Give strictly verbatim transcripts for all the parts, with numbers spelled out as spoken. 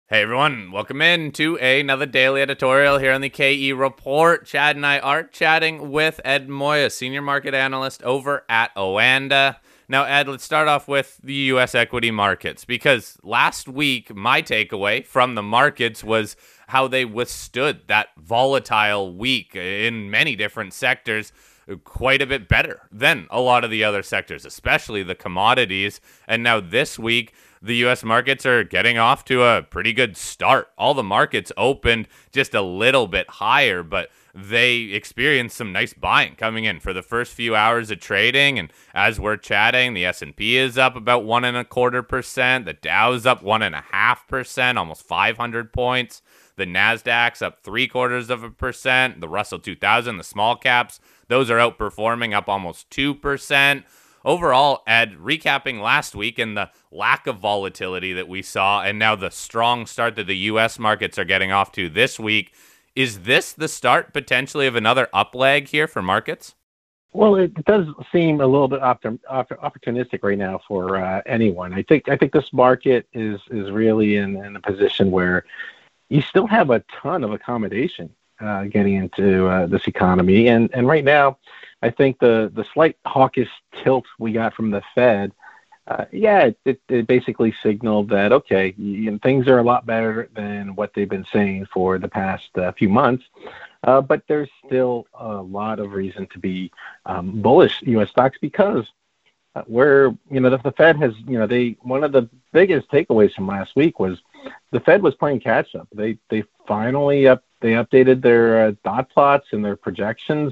Hey everyone, welcome in to another daily editorial here on the K E Report. Chad and I are chatting with Ed Moya, senior market analyst over at Oanda. Now, Ed, let's start off with the U S equity markets, because last week my takeaway from the markets was how they withstood that volatile week in many different sectors quite a bit better than a lot of the other sectors, especially the commodities. And now this week, the U S markets are getting off to a pretty good start. All the markets opened just a little bit higher, but they experienced some nice buying coming in for the first few hours of trading. And as we're chatting, the S and P is up about one and a quarter percent. The Dow's up one and a half percent, almost five hundred points. The Nasdaq's up three quarters of a percent. The Russell two thousand, the small caps, those are outperforming, up almost two percent. Overall, Ed, recapping last week and the lack of volatility that we saw, and now the strong start that the U S markets are getting off to this week, is this the start potentially of another up leg here for markets? Well, it does seem a little bit optim- opportunistic right now for uh, anyone. I think I think this market is is really in, in a position where you still have a ton of accommodation uh, getting into uh, this economy, and and right now, I think the the slight hawkish tilt we got from the Fed, uh, yeah, it, it basically signaled that okay, you know, things are a lot better than what they've been saying for the past uh, few months. Uh, but there's still a lot of reason to be um, bullish U S stocks because uh, we're, you know, the, the Fed has, you know, they one of the biggest takeaways from last week was the Fed was playing catch up. They they finally up they updated their uh, dot plots and their projections,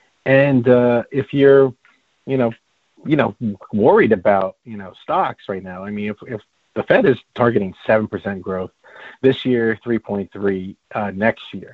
and uh, if you're, you know, you know, worried about, you know, stocks right now, I mean, if if the Fed is targeting seven percent growth this year, three point three uh, next year.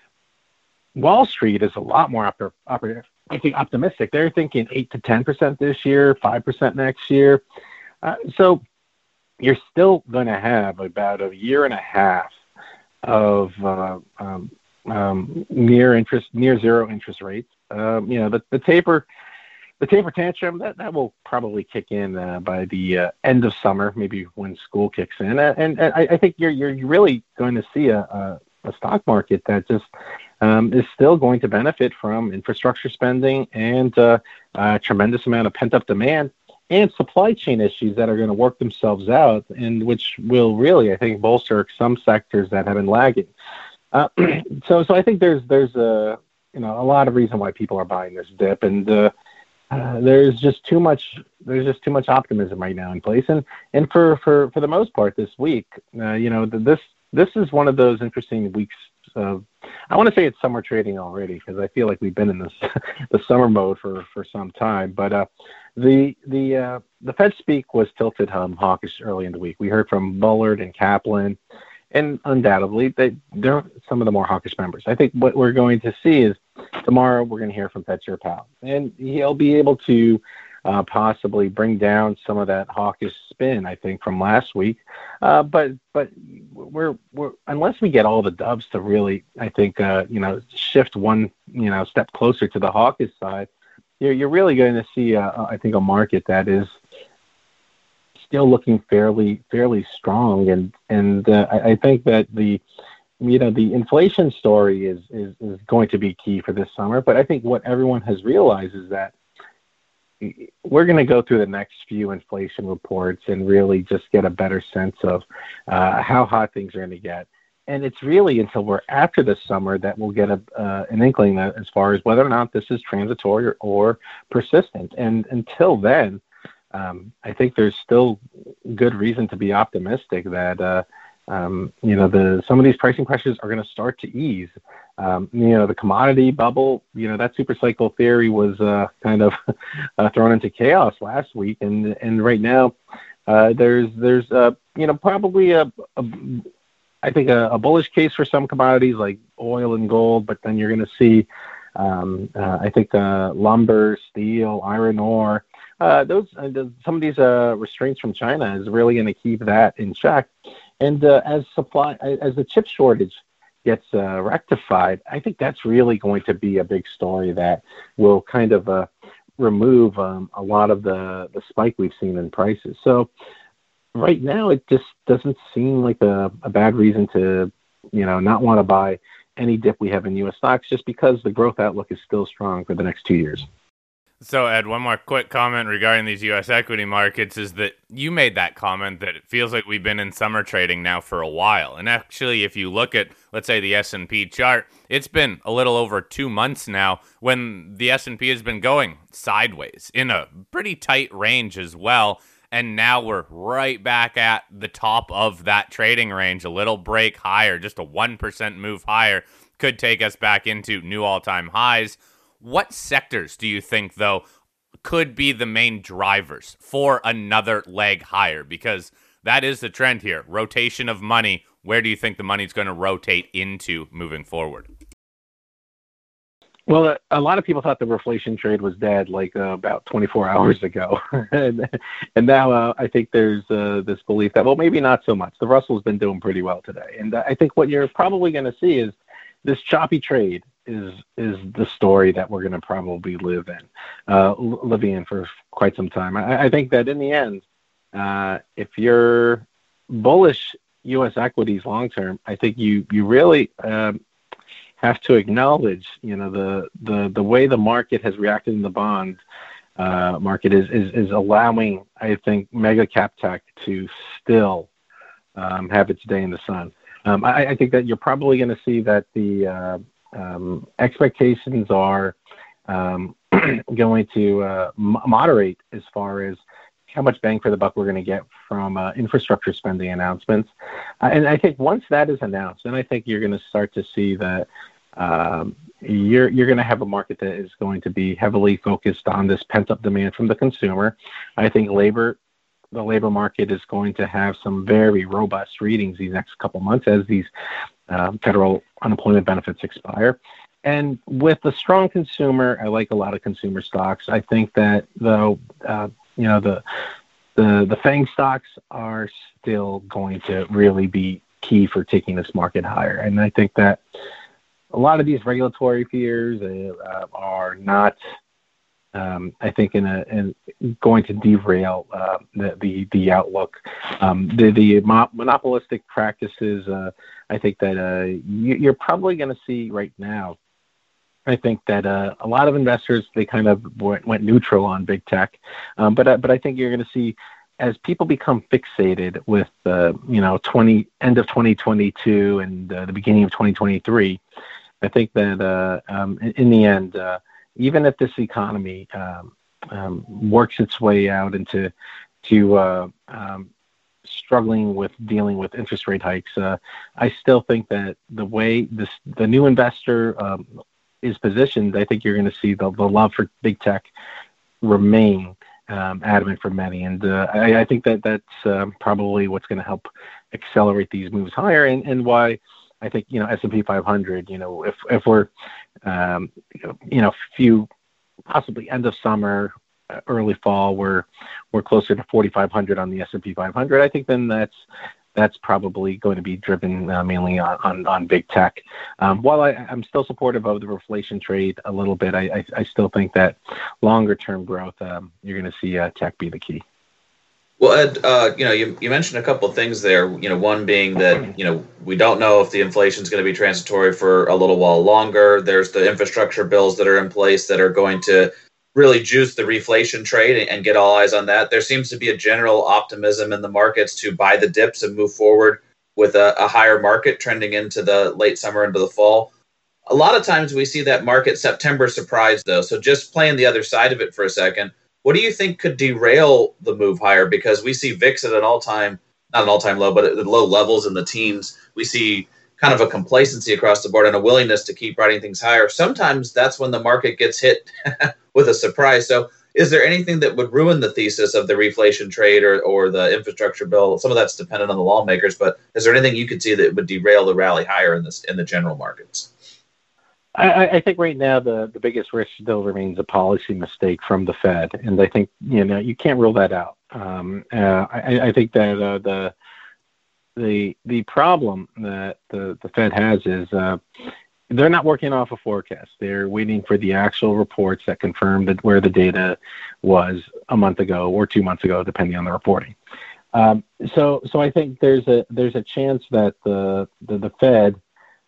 Wall Street is a lot more op- op- I think optimistic. They're thinking eight to ten percent this year, five percent next year. Uh, so you're still going to have about a year and a half of uh, um, um, near interest, near zero interest rates. Um, you know, the, the taper, the taper tantrum that, that will probably kick in uh, by the uh, end of summer, maybe when school kicks in. Uh, and, and I, I think you're you're really going to see a, a, a stock market that just Um, is still going to benefit from infrastructure spending and uh, a tremendous amount of pent-up demand and supply chain issues that are going to work themselves out, and which will really, I think, bolster some sectors that have been lagging. Uh, so, so I think there's there's a you know a lot of reason why people are buying this dip, and uh, uh, there's just too much there's just too much optimism right now in place, and and for for for the most part this week, uh, you know, the, this this is one of those interesting weeks. Uh, I want to say it's summer trading already because I feel like we've been in this the summer mode for, for some time. But uh, the the uh, the Fed speak was tilted um, hawkish early in the week. We heard from Bullard and Kaplan, and undoubtedly they they're some of the more hawkish members. I think what we're going to see is tomorrow we're going to hear from Fed Chair Powell, and he'll be able to uh, possibly bring down some of that hawkish spin, I think, from last week. Uh, but but we're we're unless we get all the doves to really, I think, uh, you know, shift one, you know, step closer to the hawkish side, you're you're really going to see, uh, I think, a market that is still looking fairly fairly strong, and and uh, I, I think that the you know the inflation story is, is is going to be key for this summer. But I think what everyone has realized is that we're going to go through the next few inflation reports and really just get a better sense of uh, how hot things are going to get. And it's really until we're after the summer that we'll get a, uh, an inkling as far as whether or not this is transitory or, or persistent. And until then, um, I think there's still good reason to be optimistic that uh, um, you know the some of these pricing pressures are going to start to ease. Um, you know, the commodity bubble, you know, that super cycle theory was uh, kind of uh, thrown into chaos last week, and and right now uh, there's there's uh, you know probably a, a I think a, a bullish case for some commodities like oil and gold, but then you're going to see um, uh, I think uh, lumber, steel, iron ore. Uh, those uh, some of these uh, restraints from China is really going to keep that in check, and uh, as supply as the chip shortage gets uh, rectified, I think that's really going to be a big story that will kind of uh, remove um, a lot of the, the spike we've seen in prices. So right now it just doesn't seem like a, a bad reason to, you know, not want to buy any dip we have in U S stocks, just because the growth outlook is still strong for the next two years. So, Ed, one more quick comment regarding these U S equity markets is that you made that comment that it feels like we've been in summer trading now for a while. And actually, if you look at, let's say, the S and P chart, it's been a little over two months now when the S and P has been going sideways in a pretty tight range as well. And now we're right back at the top of that trading range. A little break higher, just a one percent move higher could take us back into new all-time highs. What sectors do you think, though, could be the main drivers for another leg higher? Because that is the trend here. Rotation of money. Where do you think the money's going to rotate into moving forward? Well, a lot of people thought the reflation trade was dead like uh, about twenty-four hours ago. and, and now uh, I think there's uh, this belief that, well, maybe not so much. The Russell's been doing pretty well today. And I think what you're probably going to see is this choppy trade is is the story that we're going to probably live in, uh, live in for quite some time. I, I think that in the end, uh, if you're bullish U S equities long term, I think you you really um, have to acknowledge, you know, the the the way the market has reacted in the bond uh, market is, is is allowing, I think, mega cap tech to still um, have its day in the sun. Um, I, I think that you're probably going to see that the uh, um, expectations are um, going to uh, m- moderate as far as how much bang for the buck we're going to get from uh, infrastructure spending announcements. Uh, and I think once that is announced, then I think you're going to start to see that um, you're you're going to have a market that is going to be heavily focused on this pent-up demand from the consumer. I think labor, the labor market is going to have some very robust readings these next couple months as these uh, federal unemployment benefits expire. And with the strong consumer, I like a lot of consumer stocks. I think that though, uh, you know, the the the FANG stocks are still going to really be key for taking this market higher. And I think that a lot of these regulatory fears uh, are not, um, I think, in a in going to derail uh, the, the the outlook. Um, the the mo- monopolistic practices. Uh, I think that uh, you, you're probably going to see right now. I think that uh, a lot of investors, they kind of went, went neutral on big tech, um, but uh, but I think you're going to see as people become fixated with uh, you know twenty end of twenty twenty-two and uh, the beginning of twenty twenty-three. I think that uh, um, in, in the end, uh, even if this economy um, um, works its way out into to uh, um, struggling with dealing with interest rate hikes, uh, I still think that the way this the new investor um, is positioned, I think you're going to see the, the love for big tech remain um, adamant for many. And uh, I, I think that that's um, probably what's going to help accelerate these moves higher, and, and why I think, you know, S and P five hundred, you know, if, if we're, um, you know, few, possibly end of summer, early fall, we're, we're closer to forty-five hundred on the S and P five hundred. I think then that's, that's probably going to be driven uh, mainly on, on, on big tech. Um, while I, I'm still supportive of the reflation trade a little bit, I, I, I still think that longer term growth, um, you're going to see uh, tech be the key. Well, Ed, uh, you know, you, you mentioned a couple of things there, you know, one being that, you know, we don't know if the inflation is going to be transitory for a little while longer. There's the infrastructure bills that are in place that are going to really juice the reflation trade and get all eyes on that. There seems to be a general optimism in the markets to buy the dips and move forward with a, a higher market trending into the late summer, into the fall. A lot of times we see that market September surprise, though. So just playing the other side of it for a second, what do you think could derail the move higher? Because we see V I X at an all-time, not an all-time low, but at low levels in the teens. We see kind of a complacency across the board and a willingness to keep riding things higher. Sometimes that's when the market gets hit with a surprise. So is there anything that would ruin the thesis of the reflation trade or, or the infrastructure bill? Some of that's dependent on the lawmakers, but is there anything you could see that would derail the rally higher in this in the general markets? I, I think right now the, the biggest risk still remains a policy mistake from the Fed, and I think, you know, you can't rule that out. Um, uh, I, I think that uh, the the the problem that the, the Fed has is uh, they're not working off a forecast. They're waiting for the actual reports that confirm that where the data was a month ago or two months ago, depending on the reporting. Um, so, so I think there's a there's a chance that the the, the Fed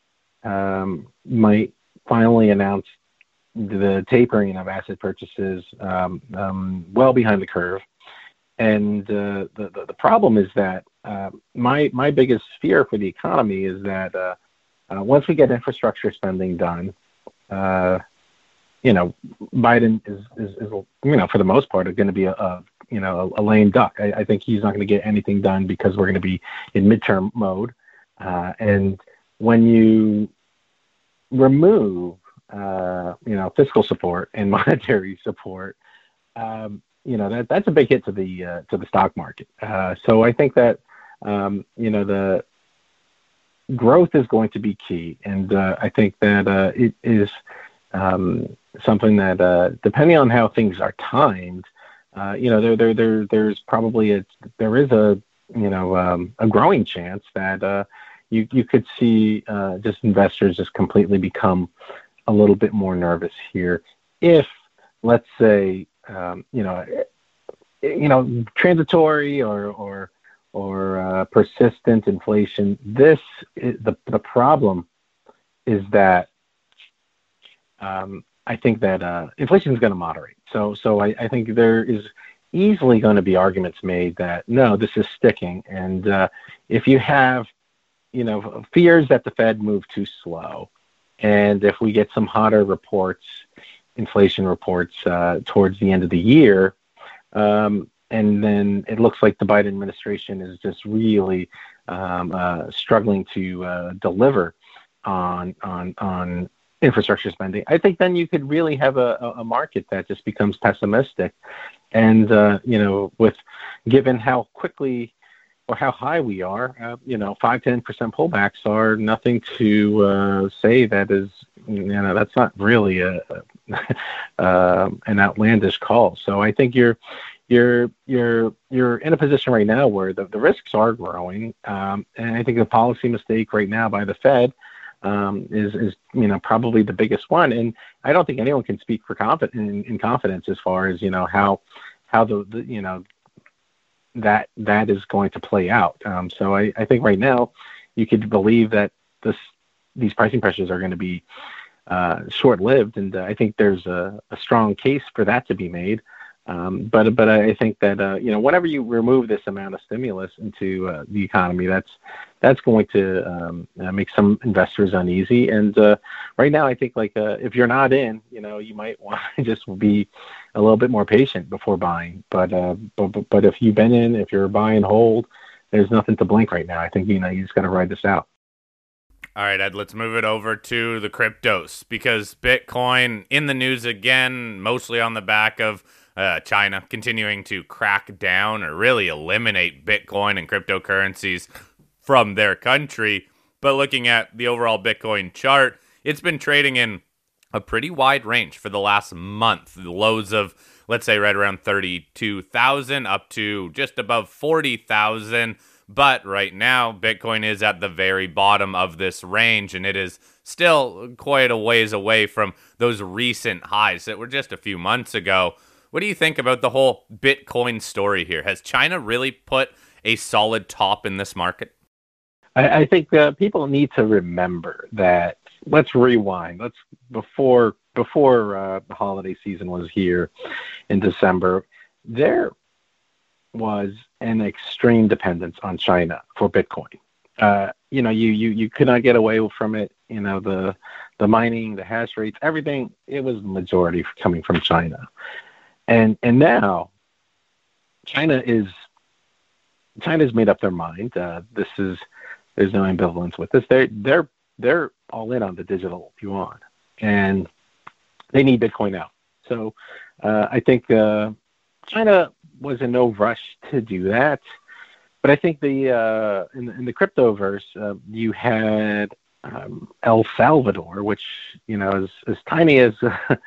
um, might finally announce the tapering of asset purchases um, um, well behind the curve. And uh, the, the the problem is that uh, my my biggest fear for the economy is that uh, uh, once we get infrastructure spending done, uh, you know, Biden is, is, is you know for the most part going to be a, a you know a, a lame duck. I, I think he's not going to get anything done because we're going to be in midterm mode. Uh, and when you remove uh, you know fiscal support and monetary support. Um, You know that that's a big hit to the uh, to the stock market. Uh, so I think that um, you know the growth is going to be key, and uh, I think that uh, it is um, something that uh, depending on how things are timed, uh, you know there there there there's probably a there is a you know um, a growing chance that uh, you you could see uh, just investors just completely become a little bit more nervous here if, let's say, Um, you know, you know, transitory or or or uh, persistent inflation. This is, the the problem is that um, I think that uh, inflation is going to moderate. So so I, I think there is easily going to be arguments made that no, this is sticking. And uh, if you have you know fears that the Fed moved too slow, and if we get some hotter reports. Inflation reports uh, towards the end of the year, um, and then it looks like the Biden administration is just really um, uh, struggling to uh, deliver on on on infrastructure spending. I think then you could really have a, a market that just becomes pessimistic, and uh, you know, with given how quickly or how high we are, uh, you know, five ten percent pullbacks are nothing to uh, say that is, you know, that's not really a, a uh, an outlandish call. So I think you're you're you're you're in a position right now where the, the risks are growing, um, and I think the policy mistake right now by the Fed um, is is you know probably the biggest one. And I don't think anyone can speak for confident in, in confidence as far as you know how how the, the you know. that that is going to play out. Um, so I, I think right now you could believe that this these pricing pressures are going to be uh, short-lived, and uh, I think there's a, a strong case for that to be made. Um, but but I think that uh, you know whenever you remove this amount of stimulus into uh, the economy, that's that's going to um, uh, make some investors uneasy. And uh, right now, I think like uh, if you're not in, you know, you might want to just be a little bit more patient before buying. But uh, but, but but if you've been in, if you're buy and hold, there's nothing to blink right now. I think you know you just got to ride this out. All right, Ed, let's move it over to the cryptos because Bitcoin in the news again, mostly on the back of Uh, China continuing to crack down or really eliminate Bitcoin and cryptocurrencies from their country. But looking at the overall Bitcoin chart, it's been trading in a pretty wide range for the last month. The lows of, let's say, right around thirty-two thousand up to just above forty thousand. But right now, Bitcoin is at the very bottom of this range, and it is still quite a ways away from those recent highs that were just a few months ago. What do you think about the whole Bitcoin story here? Has China really put a solid top in this market? I, I think uh, people need to remember that. Let's rewind. Let's before before uh, the holiday season was here in December. There was an extreme dependence on China for Bitcoin. Uh, you know, you you you could not get away from it. You know, the the mining, the hash rates, everything. It was the majority coming from China. And and now, China is China's made up their mind. Uh, this is there's no ambivalence with this. They they're they're all in on the digital yuan, and they need Bitcoin now. So uh, I think uh, China was in no rush to do that. But I think the uh, in, in the cryptoverse, uh, you had um, El Salvador, which you know is as tiny as.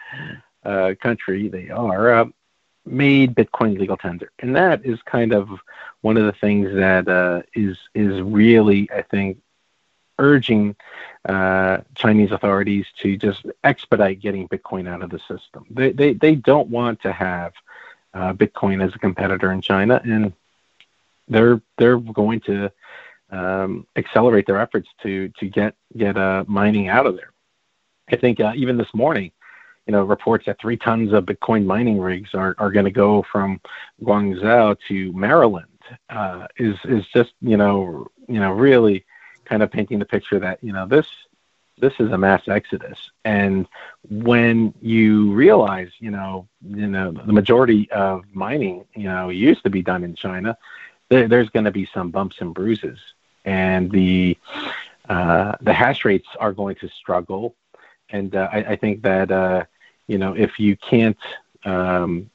Uh, country they are, uh, made Bitcoin legal tender, and that is kind of one of the things that uh, is is really, I think, urging uh, Chinese authorities to just expedite getting Bitcoin out of the system. They they they don't want to have uh, Bitcoin as a competitor in China, and they're they're going to um, accelerate their efforts to to get get uh, mining out of there. I think uh, even this morning, you know, reports that three tons of Bitcoin mining rigs are, are going to go from Guangzhou to Maryland uh, is is just you know you know really kind of painting the picture that you know this this is a mass exodus. And when you realize you know you know the majority of mining you know used to be done in China, there, there's going to be some bumps and bruises, and the uh, the hash rates are going to struggle. And uh, I, I think that uh, you know if you can't um,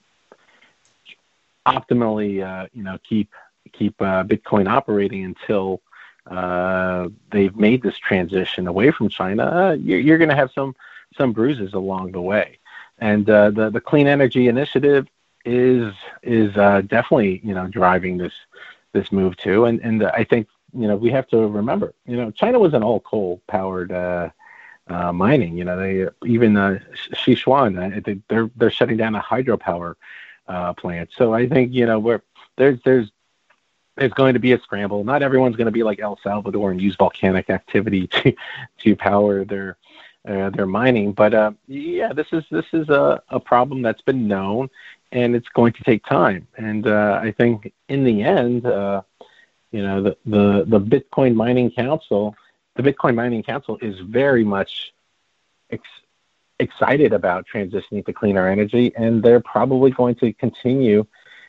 optimally uh, you know keep keep uh, Bitcoin operating until uh, they've made this transition away from China, uh, you're, you're going to have some some bruises along the way. And uh, the the Clean Energy Initiative is is uh, definitely you know driving this this move too. And and I think you know we have to remember you know China was an all coal powered uh, uh, mining. You know they even uh, Sichuan uh, they're they're shutting down a hydropower uh, plant. So I think you know we're there's there's there's going to be a scramble. Not everyone's going to be like El Salvador and use volcanic activity to to power their uh, their mining. But uh, yeah, this is this is a, a problem that's been known, and it's going to take time. And uh, I think in the end, uh, you know, the, the the Bitcoin Mining Council, the Bitcoin Mining Council is very much ex- excited about transitioning to cleaner energy, and they're probably going to continue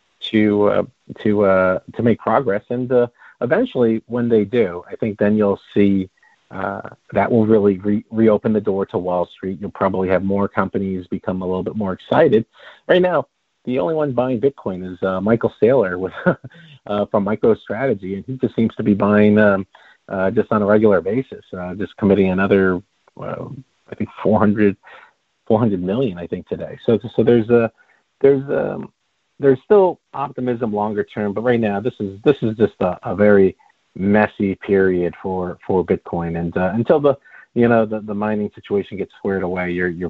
to uh, to uh, to make progress. And uh, eventually, when they do, I think then you'll see uh, that will really re- reopen the door to Wall Street. You'll probably have more companies become a little bit more excited. Right now, the only one buying Bitcoin is uh, Michael Saylor with uh, from MicroStrategy, and he just seems to be buying um, uh, just on a regular basis, uh, just committing another, uh, I think four hundred, four hundred million, I think today. So so there's a there's um, there's still optimism longer term, but right now this is this is just a, a very messy period for, for Bitcoin, and uh, until the you know the, the mining situation gets squared away, you're you're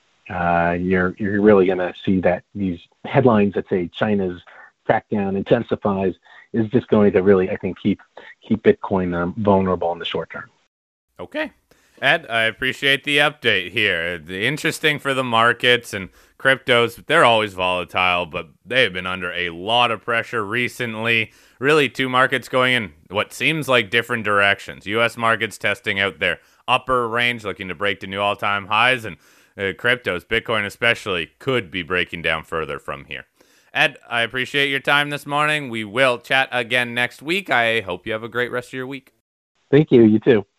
uh, you're you're really going to see that these headlines that say China's crackdown intensifies is just going to really, I think, keep keep Bitcoin um, vulnerable in the short term. Okay. Ed, I appreciate the update here. The interesting for the markets and cryptos, they're always volatile, but they've been under a lot of pressure recently. Really, two markets going in what seems like different directions. U S markets testing out their upper range, looking to break to new all-time highs, and uh, cryptos, Bitcoin especially, could be breaking down further from here. Ed, I appreciate your time this morning. We will chat again next week. I hope you have a great rest of your week. Thank you. You too.